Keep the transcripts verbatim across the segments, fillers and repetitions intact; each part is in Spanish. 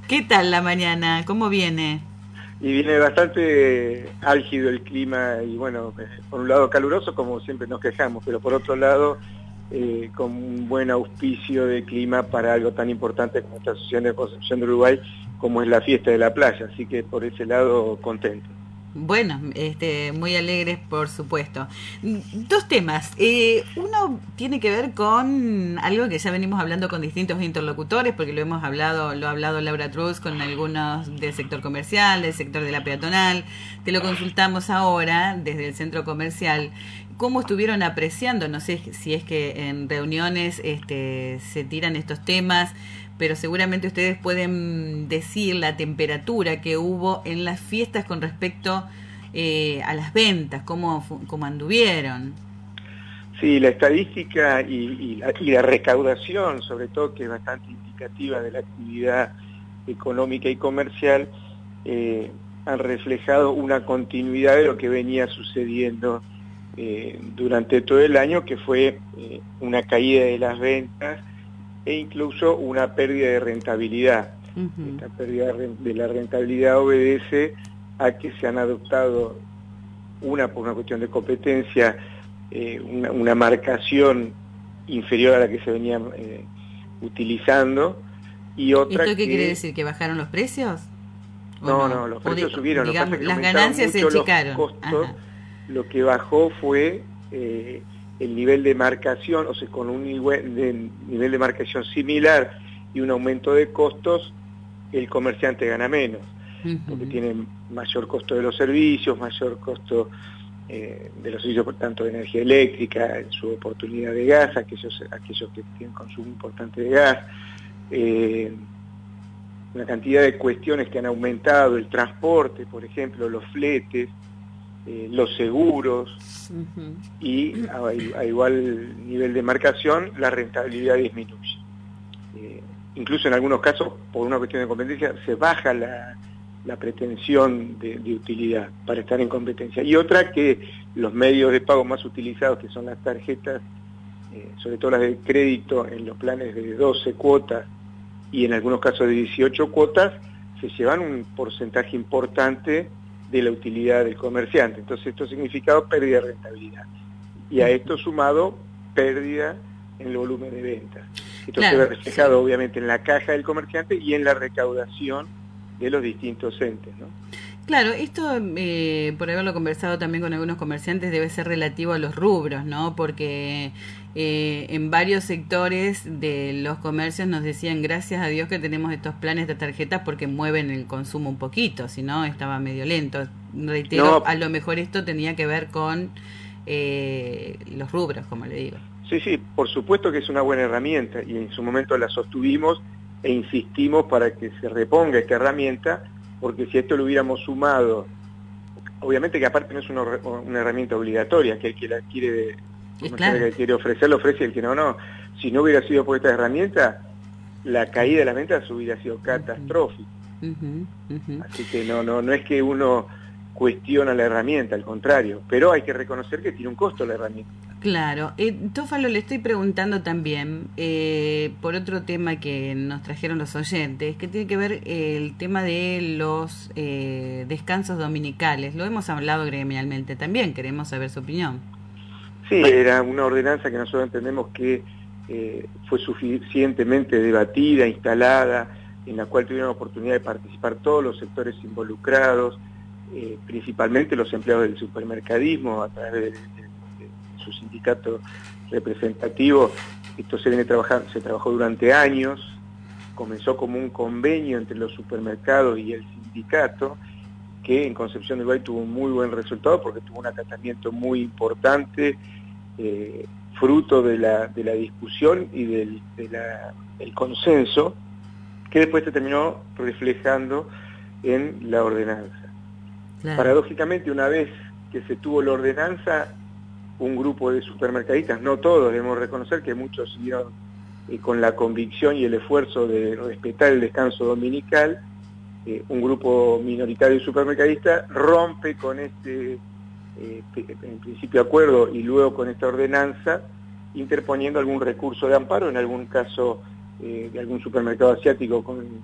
¿Qué tal la mañana? ¿Cómo viene? Y viene bastante álgido el clima y bueno, eh, por un lado caluroso como siempre nos quejamos, pero por otro lado eh, con un buen auspicio de clima para algo tan importante como esta Asociación de Concepción de Uruguay como es la fiesta de la playa, así que por ese lado contento. Bueno, este, muy alegres, por supuesto. Dos temas. Eh, uno tiene que ver con algo que ya venimos hablando con distintos interlocutores, porque lo hemos hablado, lo ha hablado Laura Truz con algunos del sector comercial, del sector de la peatonal. Te lo consultamos ahora desde el centro comercial. ¿Cómo estuvieron apreciando? No sé si es que en reuniones este, se tiran estos temas, pero seguramente ustedes pueden decir la temperatura que hubo en las fiestas con respecto eh, a las ventas, cómo, cómo anduvieron. Sí, la estadística y, y, la, y la recaudación, sobre todo, que es bastante indicativa de la actividad económica y comercial, eh, han reflejado una continuidad de lo que venía sucediendo eh, durante todo el año, que fue eh, una caída de las ventas e incluso una pérdida de rentabilidad. Uh-huh. Esta pérdida de la rentabilidad obedece a que se han adoptado, una por una cuestión de competencia, eh, una, una marcación inferior a la que se venía eh, utilizando, y otra ¿Esto qué que... quiere decir? ¿Que bajaron los precios? No, no, no, los precios de, subieron, digamos, lo que pasa es que las aumentaron ganancias mucho se achicaron. Los costos. Ajá. Lo que bajó fue eh, el nivel de marcación, o sea, con un nivel de, nivel de marcación similar y un aumento de costos, el comerciante gana menos, uh-huh. porque tiene mayor costo de los servicios, mayor costo eh, de los servicios, por tanto, de energía eléctrica, su oportunidad de gas, aquellos, aquellos que tienen consumo importante de gas, eh, una cantidad de cuestiones que han aumentado, el transporte, por ejemplo, los fletes, eh, los seguros, uh-huh. y a, a igual nivel de marcación la rentabilidad disminuye. Eh, incluso en algunos casos, por una cuestión de competencia, se baja la, la pretensión de, de utilidad para estar en competencia. Y otra, que los medios de pago más utilizados, que son las tarjetas, eh, sobre todo las de crédito, en los planes de doce cuotas, y en algunos casos de dieciocho cuotas, se llevan un porcentaje importante de la utilidad del comerciante. Entonces esto ha significado pérdida de rentabilidad. Y a esto sumado, pérdida en el volumen de ventas. Esto claro, se ve reflejado sí. obviamente en la caja del comerciante y en la recaudación de los distintos entes, ¿no? Claro, esto, eh, por haberlo conversado también con algunos comerciantes, debe ser relativo a los rubros, ¿no? Porque eh, en varios sectores de los comercios nos decían, gracias a Dios que tenemos estos planes de tarjetas porque mueven el consumo un poquito, si no estaba medio lento. Reitero, no. a lo mejor esto tenía que ver con eh, los rubros, como le digo. Sí, sí, por supuesto que es una buena herramienta y en su momento la sostuvimos e insistimos para que se reponga esta herramienta, porque si esto lo hubiéramos sumado, obviamente que aparte no es una, una herramienta obligatoria, que el que la quiere, claro. que quiere ofrecer, lo ofrece, y el que no, no. Si no hubiera sido por esta herramienta, la caída de las ventas hubiera sido catastrófica. Uh-huh, uh-huh. Así que no, no, no es que uno cuestiona la herramienta, al contrario, pero hay que reconocer que tiene un costo la herramienta. Claro, eh, Tófalo, le estoy preguntando también eh, por otro tema que nos trajeron los oyentes, que tiene que ver eh, el tema de los eh, descansos dominicales. Lo hemos hablado gremialmente también, queremos saber su opinión. Sí, era una ordenanza que nosotros entendemos que eh, fue suficientemente debatida, instalada, en la cual tuvieron la oportunidad de participar todos los sectores involucrados, eh, principalmente los empleados del supermercadismo a través de, de su sindicato representativo. Esto se viene trabajando, se trabajó durante años, comenzó como un convenio entre los supermercados y el sindicato, que en Concepción del Uruguay tuvo un muy buen resultado porque tuvo un acatamiento muy importante, eh, fruto de la, de la discusión y del de la, el consenso, que después se terminó reflejando en la ordenanza. Claro. Paradójicamente, una vez que se tuvo la ordenanza, un grupo de supermercadistas, no todos, debemos reconocer que muchos siguieron eh, con la convicción y el esfuerzo de respetar el descanso dominical, eh, un grupo minoritario de supermercadistas rompe con este, eh, en principio, acuerdo y luego con esta ordenanza, interponiendo algún recurso de amparo, en algún caso eh, de algún supermercado asiático con,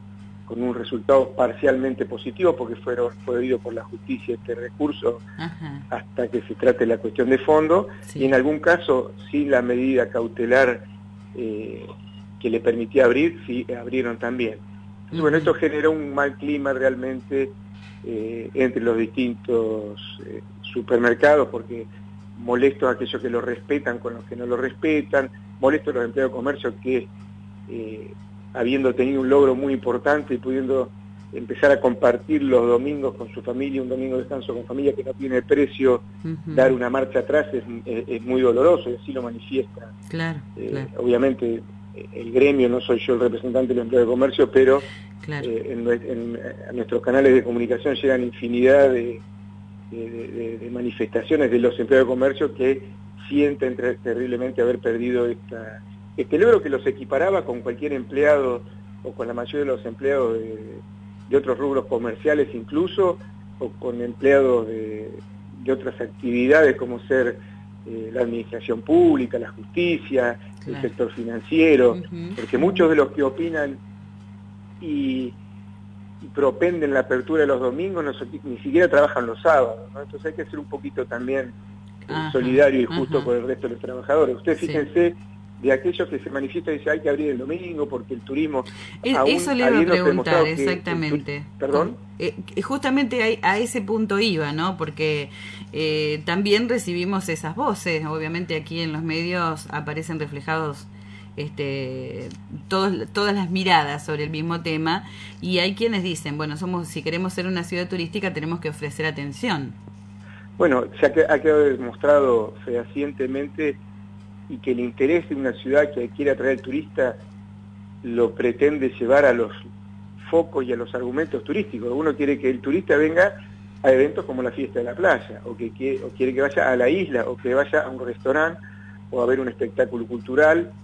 con un resultado parcialmente positivo, porque fueron, fue oído por la justicia este recurso. Ajá. Hasta que se trate la cuestión de fondo, sí. Y en algún caso, sin la medida cautelar eh, que le permitía abrir, sí abrieron también. Entonces, uh-huh. Bueno, esto generó un mal clima realmente eh, entre los distintos eh, supermercados, porque molesto a aquellos que lo respetan con los que no lo respetan, molesto a los empleados de comercio que, eh, habiendo tenido un logro muy importante y pudiendo empezar a compartir los domingos con su familia, un domingo de descanso con familia que no tiene precio, uh-huh. Dar una marcha atrás es, es, es muy doloroso, y así lo manifiesta. Claro, eh, claro. Obviamente el gremio, no soy yo el representante del empleo de comercio, pero claro. eh, en, en, a nuestros canales de comunicación llegan infinidad de, de, de, de manifestaciones de los empleados de comercio que sienten ter terriblemente haber perdido esta, este logro que los equiparaba con cualquier empleado o con la mayoría de los empleados de, de otros rubros comerciales incluso, o con empleados de, de otras actividades como ser eh, la administración pública, la justicia, claro. El sector financiero, uh-huh. Porque muchos de los que opinan y, y propenden la apertura de los domingos no, ni siquiera trabajan los sábados, ¿no? Entonces hay que ser un poquito también eh, solidario y justo uh-huh. Con el resto de los trabajadores. Ustedes fíjense, sí. De aquellos que se manifiestan y dicen hay que abrir el domingo porque el turismo... Es, aún, eso le iba a preguntar, exactamente. ¿Perdón? Eh, justamente a, a ese punto iba, ¿no? Porque eh, también recibimos esas voces, obviamente aquí en los medios aparecen reflejados este todos, todas las miradas sobre el mismo tema, y hay quienes dicen, bueno, somos si queremos ser una ciudad turística tenemos que ofrecer atención. Bueno, se ha, ha quedado demostrado fehacientemente y que el interés de una ciudad que quiere atraer al turista lo pretende llevar a los focos y a los argumentos turísticos. Uno quiere que el turista venga a eventos como la fiesta de la playa, o que quiere, o quiere que vaya a la isla, o que vaya a un restaurante, o a ver un espectáculo cultural,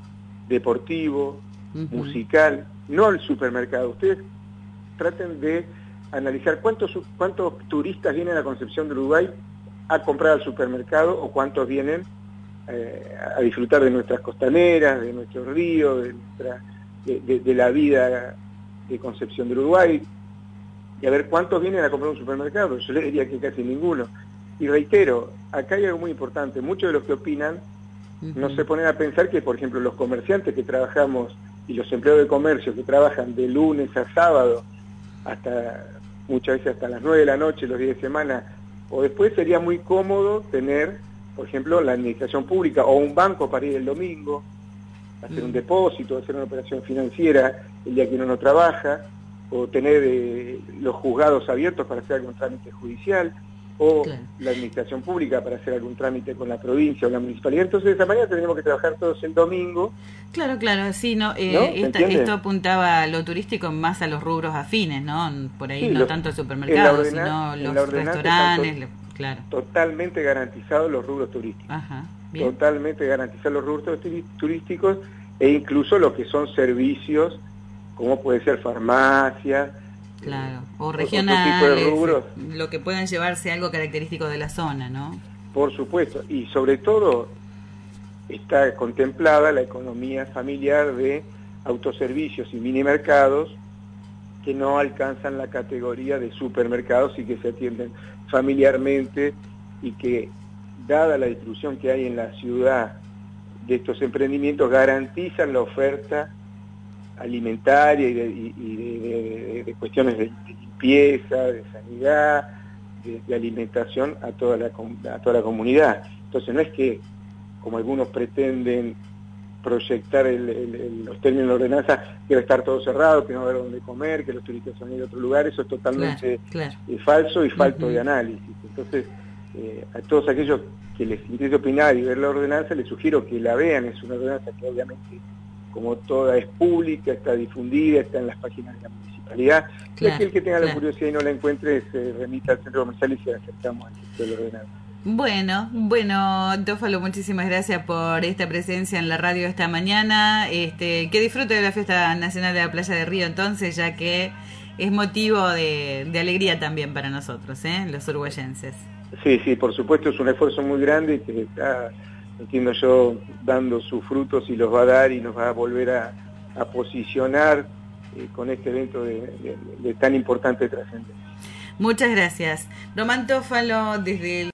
deportivo, uh-huh. Musical, no al supermercado. Ustedes traten de analizar cuántos, cuántos turistas vienen a Concepción del Uruguay a comprar al supermercado, o cuántos vienen Eh, a disfrutar de nuestras costaneras, de nuestros ríos, de, nuestra, de, de, de la vida de Concepción del Uruguay, y a ver cuántos vienen a comprar un supermercado. Yo les diría que casi ninguno. Y reitero, acá hay algo muy importante, muchos de los que opinan uh-huh. No se ponen a pensar que, por ejemplo, los comerciantes que trabajamos y los empleados de comercio que trabajan de lunes a sábado, hasta muchas veces hasta las nueve de la noche, los días de semana, o después sería muy cómodo tener, por ejemplo, la administración pública o un banco para ir el domingo, hacer un depósito, hacer una operación financiera el día que uno no trabaja, o tener eh, los juzgados abiertos para hacer algún trámite judicial, o claro. La administración pública para hacer algún trámite con la provincia o la municipalidad. Entonces de esa manera tendríamos que trabajar todos el domingo. Claro, claro, sí, no, eh, ¿no? Esta, esto apuntaba a lo turístico más a los rubros afines, ¿no? Por ahí sí, no los, tanto el supermercado, sino los restaurantes. Claro. Totalmente garantizados los rubros turísticos. Ajá, bien. Totalmente garantizados los rubros turísticos, e incluso lo que son servicios, como puede ser farmacia. Claro, eh, o regionales, rubros, lo que puedan llevarse algo característico de la zona, ¿no? Por supuesto, y sobre todo está contemplada la economía familiar de autoservicios y minimercados que no alcanzan la categoría de supermercados y que se atienden familiarmente, y que, dada la distribución que hay en la ciudad de estos emprendimientos, garantizan la oferta alimentaria y de, y, y de, de, de cuestiones de, de limpieza, de sanidad, de, de alimentación a toda la, a toda la comunidad. Entonces no es que, como algunos pretenden proyectar el, el, el, los términos de la ordenanza, que va a estar todo cerrado, que no va a haber dónde comer, que los turistas van a ir a otro lugar. Eso es totalmente claro, claro. Eh, falso y falto uh-huh. de análisis. Entonces, eh, a todos aquellos que les interese opinar y ver la ordenanza, les sugiero que la vean. Es una ordenanza que obviamente, como toda, es pública, está difundida, está en las páginas de la municipalidad. Claro, y aquel que tenga claro. la curiosidad y no la encuentre, se remita al centro comercial y se acercamos al texto de la ordenanza. Bueno, bueno, Tófalo, muchísimas gracias por esta presencia en la radio esta mañana. Este, que disfrute de la Fiesta Nacional de la Playa de Río, entonces, ya que es motivo de, de alegría también para nosotros, ¿eh? Los uruguayenses. Sí, sí, por supuesto, es un esfuerzo muy grande que está, entiendo yo, dando sus frutos y los va a dar y nos va a volver a, a posicionar eh, con este evento de, de, de tan importante trascendencia. Muchas gracias. Román Tófalo, desde el